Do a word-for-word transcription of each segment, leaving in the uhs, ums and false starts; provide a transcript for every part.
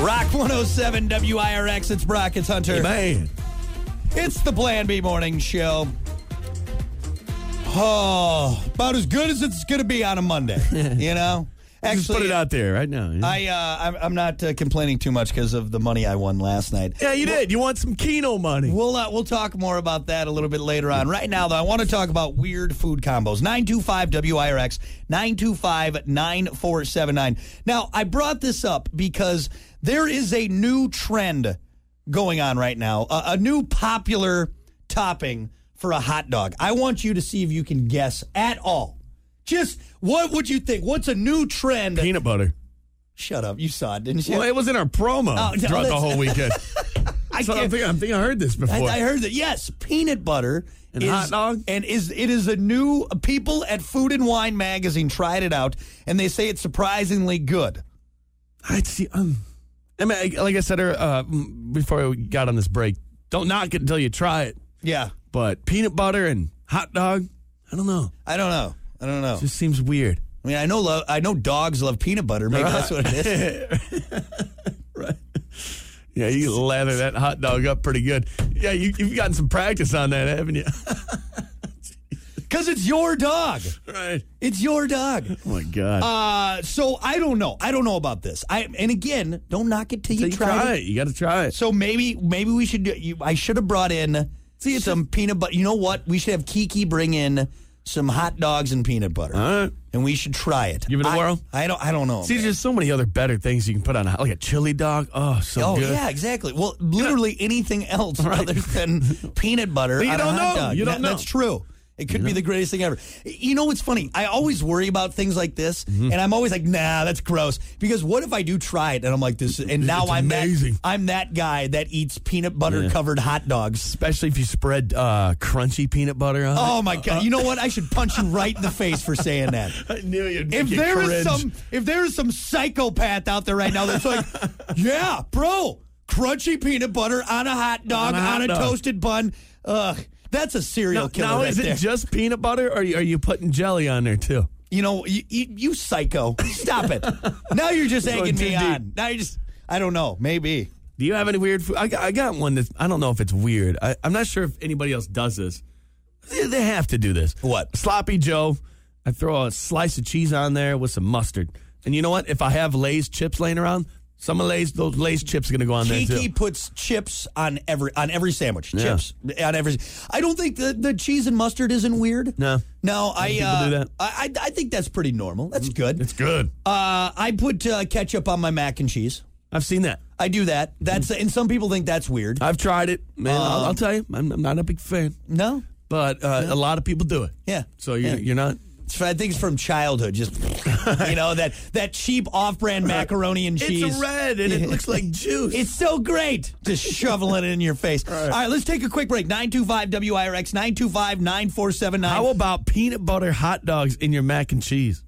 Rock one oh seven W I R X. It's Brock. It's Hunter. Hey, man. It's the Plan B Morning Show. Oh, about as good as it's going to be on a Monday, you know? Actually, just put it out there right now. Yeah. I, uh, I'm, I'm not uh, complaining too much because of the money I won last night. Yeah, you well, did. You want some Keno money. We'll, uh, we'll talk more about that a little bit later on. Right now, though, I want to talk about weird food combos. nine two five W I R X, nine two five, nine four seven nine. Now, I brought this up because there is a new trend going on right now, a, a new popular topping for a hot dog. I want you to see if you can guess at all. Just what would you think? What's a new trend? Peanut butter. Shut up. You saw it, didn't you? Well, it was in our promo oh, no, throughout the whole weekend. I, so I, think, I think I heard this before. I, I heard that, yes, peanut butter. And is, hot dog? And is it is a new, people at Food and Wine magazine tried it out, and they say it's surprisingly good. I'd see. Um, I mean, like I said uh, before we got on this break, don't knock it until you try it. Yeah. But peanut butter and hot dog, I don't know. I don't know. I don't know. It just seems weird. I mean, I know lo- I know dogs love peanut butter. Maybe right. That's what it is. Right. Yeah, you lather that hot dog up pretty good. Yeah, you, you've gotten some practice on that, haven't you? Because it's your dog. Right. It's your dog. Oh, my God. Uh, so I don't know. I don't know about this. I And again, don't knock it till you, you try, try it. it. You got to try it. So maybe maybe we should do, you, I should have brought in See, some a, peanut butter. You know what? We should have Kiki bring in some hot dogs and peanut butter. All right. And we should try it. Give it a I, whirl? I don't I don't know. See, man. there's just so many other better things you can put on, like a chili dog. Oh, so oh, good. Oh, yeah, exactly. Well, literally yeah. anything else right. other than peanut butter you on don't a hot know. dog. You don't that, know. That's true. It could you be know? the greatest thing ever. You know what's funny? I always worry about things like this, mm-hmm. and I'm always like, nah, that's gross. Because what if I do try it, and I'm like this, and now it's I'm amazing. that, I'm that guy that eats peanut butter-covered yeah. hot dogs. Especially if you spread uh, crunchy peanut butter on Oh, it. my God. Uh, you know what? I should punch you right in the face for saying that. I knew you'd if get there cringe. is some If there is some psychopath out there right now that's like, yeah, bro, crunchy peanut butter on a hot dog, on a, hot on a dog. toasted bun, ugh. That's a serial now, killer now right is there. it just peanut butter, or are you, are you putting jelly on there, too? You know, you, you, you psycho. Stop it. Now you're just egging me deep. on. Now you're just, I don't know, maybe. Do you have any weird food? I got, I got one that, I don't know if it's weird. I, I'm not sure if anybody else does this. They, they have to do this. What? Sloppy Joe. I throw a slice of cheese on there with some mustard. And you know what? If I have Lay's chips laying around, some of Lay's, those Lay's chips are going to go on Kiki there, too. Kiki puts chips on every on every sandwich. Yeah. Chips on every. I don't think the, the cheese and mustard isn't weird. No. No, I, people uh, do that. I I think that's pretty normal. That's good. It's good. Uh, I put uh, ketchup on my mac and cheese. I've seen that. I do that. That's and some people think that's weird. I've tried it. Man, um, I'll, I'll tell you, I'm, I'm not a big fan. No? But uh, no. a lot of people do it. Yeah. So you're, yeah. you're not... I think it's from childhood. Just, you know, that, that cheap off-brand macaroni and cheese. It's red, and it looks like juice. It's so great. Just shoveling it in your face. All right. All right, let's take a quick break. nine two five W I R X, nine two five, nine four seven nine. How about peanut butter hot dogs in your mac and cheese?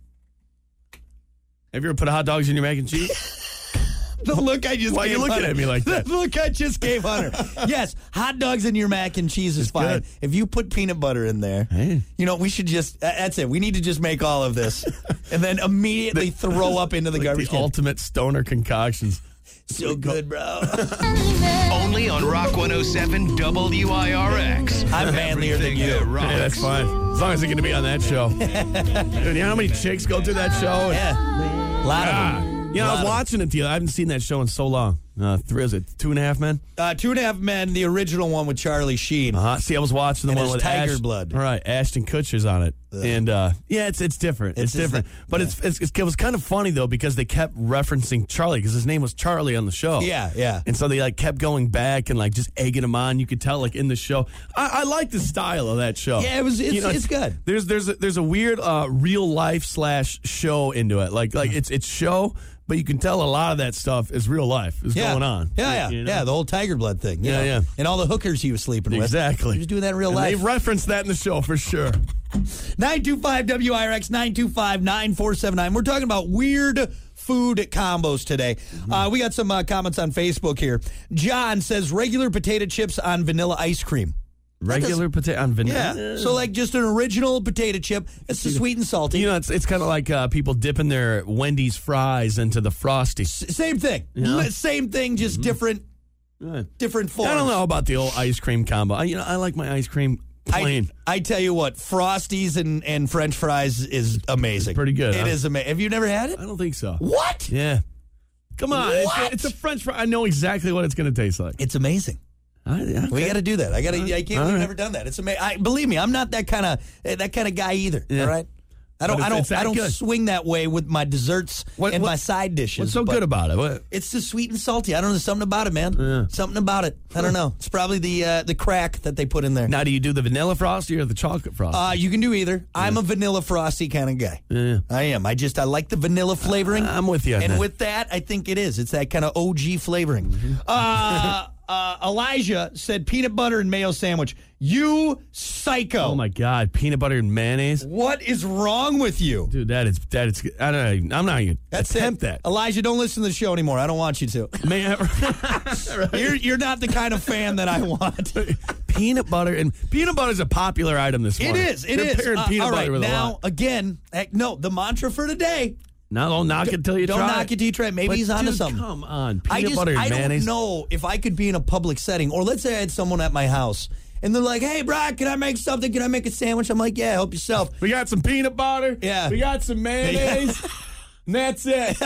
Have you ever put hot dogs in your mac and cheese? The look I just Why gave are you looking Hunter. at me like that? The look I just gave Hunter. Yes, hot dogs in your mac and cheese is it's fine. Good. If you put peanut butter in there, hey. you know, we should just, uh, that's it. We need to just make all of this and then immediately throw up into the like garbage the can. Ultimate stoner concoctions. So good, bro. Only on Rock one oh seven W I R X. I'm manlier than you. Yeah, that's fine. As long as they're going to be on that show. Dude, you know how many chicks go through that show? Yeah. A lot ah. of them. You know, I was watching it the other I haven't seen that show in so long. Uh, three, is it Two and a Half Men? Uh, Two and a Half Men, the original one with Charlie Sheen. Uh-huh. See, I was watching the and one with Tiger Ash, Blood. All right, Ashton Kutcher's on it. Ugh. And, uh, yeah, it's it's different. It's, it's different. The, but yeah. it's, it's, it's, it was kind of funny, though, because they kept referencing Charlie, because his name was Charlie on the show. Yeah, yeah. And so they, like, kept going back and, like, just egging him on. You could tell, like, in the show. I, I like the style of that show. Yeah, it was. It's, you know, it's good. There's there's a, there's a weird uh, real life slash show into it. Like, like it's it's show, but you can tell a lot of that stuff is real life is yeah. going on. Yeah, yeah, you know? yeah. The whole Tiger Blood thing. You yeah, know? yeah. And all the hookers he was sleeping with. Exactly. He was doing that in real and life. They referenced that in the show for sure. nine two five W I R X, nine two five, nine four seven nine. We're talking about weird food combos today. Mm-hmm. Uh, we got some uh, comments on Facebook here. John says regular potato chips on vanilla ice cream. Regular potato on vanilla. Yeah. So like just an original potato chip. It's the sweet and salty. You know, it's it's kind of like uh, people dipping their Wendy's fries into the Frosty. S- same thing. Yeah. L- Same thing, just Mm-hmm. different, Yeah. different forms. I don't know about the old ice cream combo. I, you know, I like my ice cream plain. I, I tell you what, Frosties and, and French fries is amazing. Pretty good, It huh? is amazing. Have you never had it? I don't think so. What? Yeah. Come on. It's What? a, it's a French fry. I know exactly what it's going to taste like. It's amazing. I, okay. We got to do that. I got to. I can't. All We've right. never done that. It's amazing. I, believe me, I'm not that kind of that kind of guy either. Yeah. All right. I don't. But I it's- don't. it's that I don't good. swing that way with my desserts What- and what- my side dishes. What's so but good about it? What? It's the sweet and salty. I don't know. There's something about it, man. Yeah. Something about it. I don't know. It's probably the uh, the crack that they put in there. Now, do you do the vanilla frosty or the chocolate frosty? Uh, you can do either. I'm a vanilla frosty kind of guy. Yeah. I am. I just I like the vanilla flavoring. I'm with you on And that. with that, I think it is. It's that kind of O G flavoring. Mm-hmm. Uh, uh, Elijah said peanut butter and mayo sandwich. You psycho. Oh my God, peanut butter and mayonnaise, What is wrong with you? dude. That is that is. I don't. know. I'm not even That's attempt it. that. Elijah, don't listen to the show anymore. I don't want you to. Man, You're you're not the kind of fan that I want. peanut butter and peanut butter is a popular item this It morning. is. It They're is. pairing Uh, peanut all right, butter with a now lot. again, eh, no. The mantra for today. Now don't knock it till you Don't try knock it till you try it. Maybe But he's onto dude, something. Come on, I peanut just butter and I mayonnaise. don't know if I could be in a public setting, or let's say I had someone at my house and they're like, "Hey, Brock, can I make something? Can I make a sandwich?" I'm like, "Yeah, help yourself." We got some peanut butter. Yeah. We got some mayonnaise. And that's it.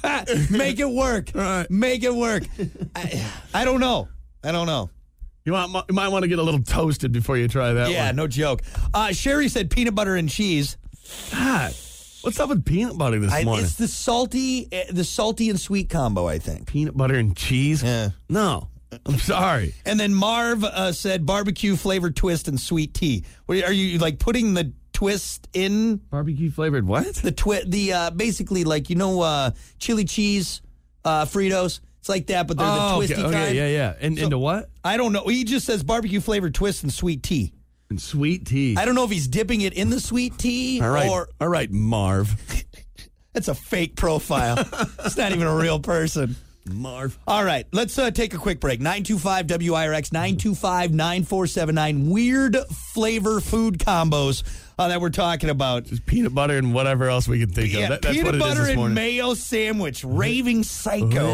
Make it work. All right. Make it work. I, I don't know. I don't know. You, want, you might want to get a little toasted before you try that Yeah, one. no joke. Uh, Sherry said peanut butter and cheese. God, what's up with peanut butter this I, morning? it's the salty, eh, the salty and sweet combo, I think. Peanut butter and cheese? Yeah. No, I'm sorry. And then Marv uh, said barbecue flavored twist and sweet tea. What, are you like putting the twist in Barbecue flavored what? the twi- the uh, basically like you know uh, chili cheese uh, Fritos? It's like that, but they're the Oh, twisty okay, okay, kind. yeah, yeah. And So- into what? I don't know. He just says barbecue flavored twist and sweet tea. And sweet tea. I don't know if he's dipping it in the sweet tea All right, or all right, Marv. it's a fake profile. It's not even a real person. Marv. All right, let's uh, take a quick break. nine two five W I R X, nine two five, nine four seven nine. Weird flavor food combos uh, that we're talking about. Just peanut butter and whatever else we can think Yeah, of. That, that's peanut what it is butter this and morning. mayo sandwich. Raving psycho.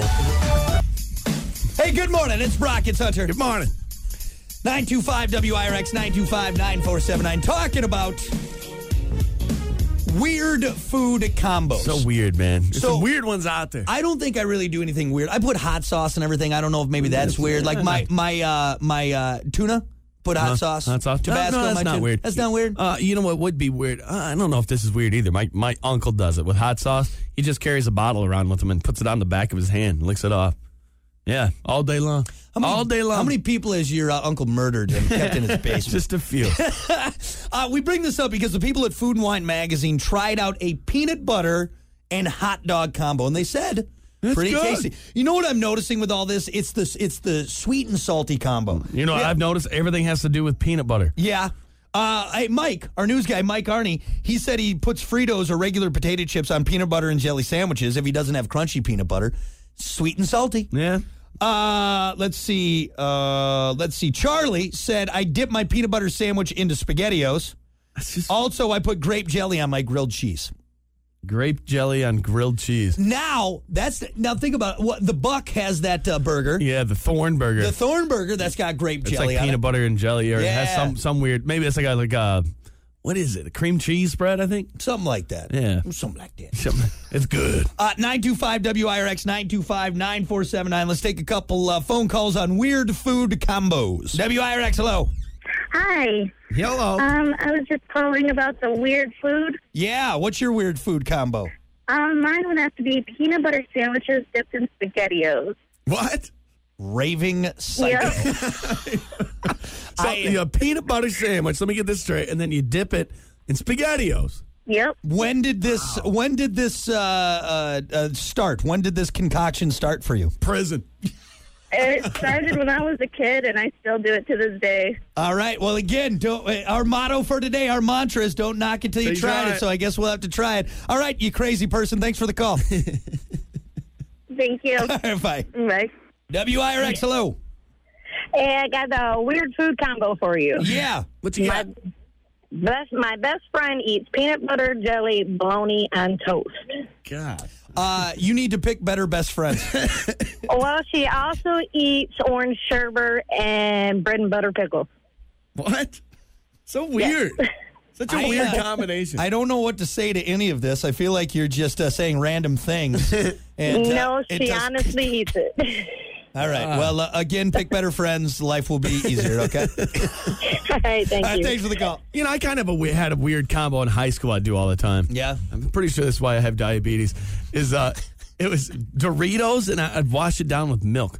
Hey, good morning. It's Brock. It's Hunter. Good morning. nine two five W I R X, nine two five, nine four seven nine. Talking about weird food combos. So weird, man. There's So- some weird ones out there. I don't think I really do anything weird. I put hot sauce and everything. I don't know if maybe that's weird. Like my my uh, my uh, tuna, put hot Huh? sauce. Hot sauce? Tabasco. No, no, on that's my not tuna. weird. That's not weird. Uh, you know what would be weird? Uh, I don't know if this is weird either. My my uncle does it with hot sauce. He just carries a bottle around with him and puts it on the back of his hand and licks it off. Yeah, all day long. How many- all day long. How many people has your uh, uncle murdered and kept in his basement? Just a few. Uh, we bring this up because the people at Food and Wine Magazine tried out a peanut butter and hot dog combo, and they said That's pretty good. tasty. You know what I'm noticing with all this? It's the it's the sweet and salty combo. You know, Yeah. I've noticed everything has to do with peanut butter. Yeah. Uh, hey, Mike, our news guy, Mike Arney, he said he puts Fritos or regular potato chips on peanut butter and jelly sandwiches if he doesn't have crunchy peanut butter. Sweet and salty. Yeah. Uh, let's see. Uh, let's see. Charlie said, I dip my peanut butter sandwich into SpaghettiOs. That's just Also, I put grape jelly on my grilled cheese. grape jelly on grilled cheese. Now, that's now think about it. What the Buck has that uh, burger. Yeah, the Thorn burger. The Thorn burger that's got grape it's jelly like on peanut it. butter and jelly, or it has Yeah. some some weird. Maybe it's like a like a what is it? A cream cheese spread, I think. Something like that. Yeah. Something like that. Something- It's good. Uh, nine two five W I R X, nine two five, nine four seven nine. Let's take a couple uh, phone calls on weird food combos. W I R X, hello. Hi. Hello. Um, I was just calling about the weird food. Yeah, what's your weird food combo? Um, mine would have to be peanut butter sandwiches dipped in SpaghettiOs. What? Raving psycho. Yep. So I- you have peanut butter sandwich. Let me get this straight, and then you dip it in SpaghettiOs. Yep. When did this? When did this uh, uh, uh, start? When did this concoction start for you? Prison. It started when I was a kid, and I still do it to this day. All right. Well, again, don't, uh, our motto for today, our mantra is "Don't knock it till you Till you tried try it." it. So I guess we'll have to try it. All right, you crazy person. Thanks for the call. Thank you. Bye. Bye. W I R X, hello. Hey, I got a weird food combo for you. Yeah. What you My got? best, my best friend eats peanut butter jelly bologna on toast. God. Uh, you need to pick better best friends. Well, she also eats orange sherbet and bread and butter pickles. What? So weird. Such a I, weird uh, combination. I don't know what to say to any of this. I feel like you're just uh, saying random things. And, uh, No, it she does- honestly eats it. All right. Well, uh, again, pick better friends. Life will be easier, okay? All right, thank All right, you. thanks for the call. You know, I kind of a, we- had a weird combo in high school I do all the time. Yeah. I'm pretty sure that's why I have diabetes. Is uh, It was Doritos, and I- I'd wash it down with milk.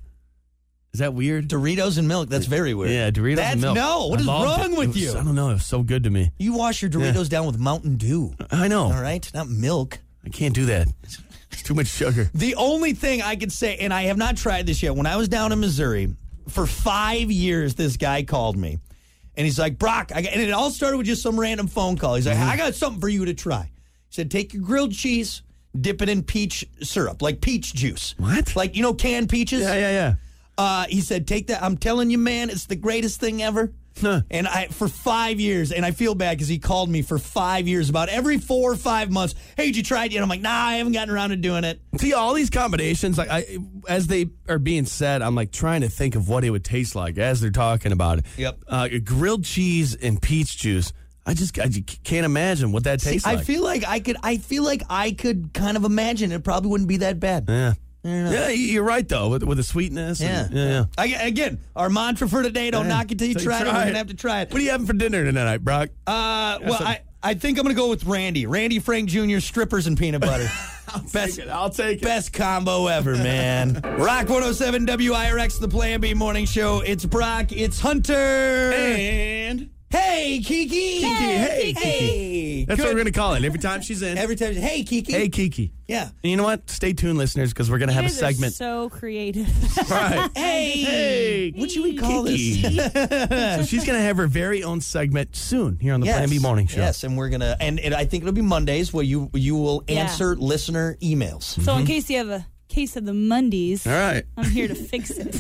Is that weird? Doritos and milk. That's very weird. Yeah, Doritos That's, and milk. No, what I is loved wrong it. with It was- you? I don't know. It was so good to me. You wash your Doritos down with Mountain Dew. I know. All right? Not milk. I can't do that. It's too much sugar. The only thing I could say, and I have not tried this yet, when I was down in Missouri, for five years, this guy called me. And he's like, Brock, I got, and it all started with just some random phone call. He's like, I got something for you to try. He said, take your grilled cheese, dip it in peach syrup, like peach juice. What? Like, you know, canned peaches? Yeah, yeah, yeah. Uh, he said, take that. I'm telling you, man, it's the greatest thing ever. Huh. And I, for five years, and I feel bad because he called me for five years, about every four or five months. Hey, did you try it yet? I'm like, nah, I haven't gotten around to doing it. See, all these combinations, like I, as they are being said, I'm like trying to think of what it would taste like as they're talking about it. Yep. Uh, grilled cheese and peach juice. I just, I just can't imagine what that tastes I like. feel like I could. I feel like I could kind of imagine it probably wouldn't be that bad. Yeah. Yeah, you're right though, with, with the sweetness. Yeah. and- yeah, yeah. I, again, our mantra for today: don't Yeah. knock it till you So you try it. try We're it. gonna have to try it. What are you having for dinner tonight, Brock? Uh, well, some- I, I think I'm gonna go with Randy. Randy Frank Junior strippers and peanut butter. best, I'll take it. best combo ever, man. Rock one oh seven W I R X, the Plan B Morning Show. It's Brock. It's Hunter. And Hey, Kiki. Kiki, hey, Kiki. Hey. that's Good. what we're gonna call it every time she's in. Every time. Hey, Kiki. Hey, Kiki. Yeah. And you know what? Stay tuned, listeners, because we're gonna have a You guys are segment. so creative. All right. Hey. Hey, What should we call Kiki. this? So she's going to have her very own segment soon here on the Plan B Morning Show. Yes, and we're gonna, and it, I think it'll be Mondays where you you will Yeah. answer listener emails. So in case you have a case of the Mondays, All right. I'm here to fix it.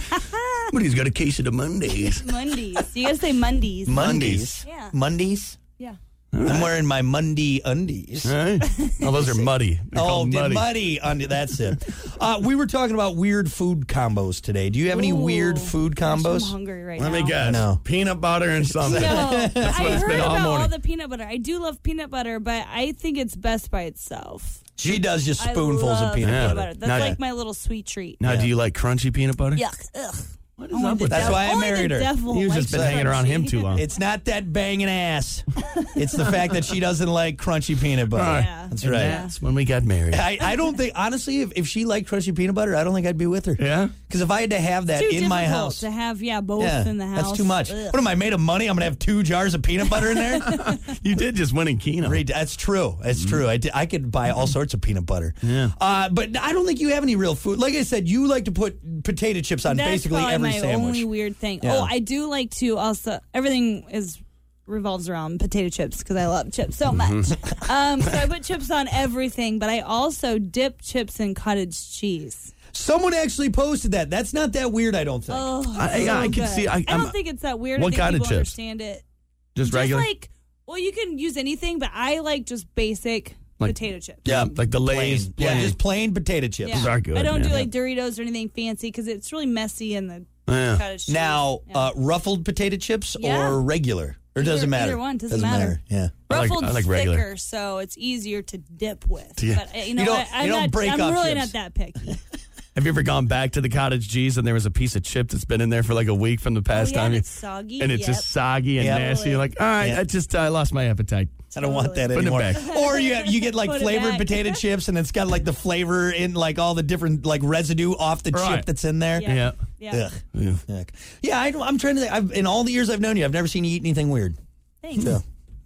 But he's got a case of the Mondays. Mondays. You guys say Mondays. Mondays. Yeah. Mondays. Yeah. I'm wearing my Monday undies. All right. Oh, those are muddy. They're Oh, called the muddy. muddy undi. That's it. Uh, we were talking about weird food combos today. Do you have any Ooh, weird food gosh, combos? I'm hungry right Let now. me guess. I know. Peanut butter and something. No, what I it's heard been all about morning. all the peanut butter. I do love peanut butter, but I think it's best by itself. She does just I spoonfuls love of peanut Yeah. butter. That's Now- like my little sweet treat. Now, Yeah. do you like crunchy peanut butter? Yuck. Ugh. What is Only up the with That's devil- why I only married the her. devil You've just likes been hanging around him crunchy. too long. It's not that banging ass. It's the fact that she doesn't like crunchy peanut butter. Right. Yeah. That's And right. That's when we got married. I, I don't think, honestly, if, if she liked crunchy peanut butter, I don't think I'd be with her. Yeah? Because if I had to have that Too in my difficult house, to have, yeah, both yeah, in the house. that's too much. Ugh. What am I made of money? I'm going to have two jars of peanut butter in there? You did just win in Keno. Great. That's true. That's true. I, did, I could buy all sorts of peanut butter. Yeah. Uh, but I don't think you have any real food. Like I said, you like to put potato chips on That's basically probably every my sandwich. only weird thing. Yeah. Oh, I do like to also. Everything is revolves around potato chips because I love chips so much. Mm-hmm. um, so I put chips on everything, but I also dip chips in cottage cheese. Someone actually posted that. That's not that weird, I don't think. Oh, I- so I can good. see- I- I I'm- don't think it's that weird. What I think kind of people chips? understand it. Just Just regular? like, well, you can use anything, but I like just basic Like- potato chips. Yeah, like the Lay's. plain. Yeah, plain. just plain potato chips. Yeah. are good, I don't man. do like Doritos or anything fancy because it's really messy in the Yeah. cottage cheese. Now, Yeah. uh, ruffled potato chips Yeah. or regular? Or Either- doesn't matter? either one, doesn't matter. Yeah. I like- Ruffled's I like regular. thicker, so it's easier to dip with. Yeah. But uh, you know, You don't- what? I'm you don't not. break I'm up really chips. not that picky. Have you ever gone back to the cottage cheese and there was a piece of chip that's been in there for like a week from the past Oh, yeah, time? and you- it's soggy. And it's Yep. just soggy and Yep. nasty. You're like, all right, Yeah. I just I lost my appetite. I don't want that Put it anymore. back. Or you have, you get like Put it flavored back. potato chips, and it's got like the flavor in like all the different like residue off the Right. chip that's in there. Yeah. Yeah. Yeah. Ugh. Yeah. Yuck. Yeah, I, I'm trying to think. I've, in all the years I've known you, I've never seen you eat anything weird. Thanks. So,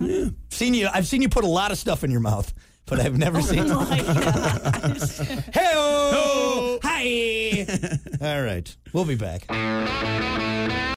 seen you. I've seen you put a lot of stuff in your mouth, but I've never seen. Oh my gosh. Hey, hi. All right, we'll be back.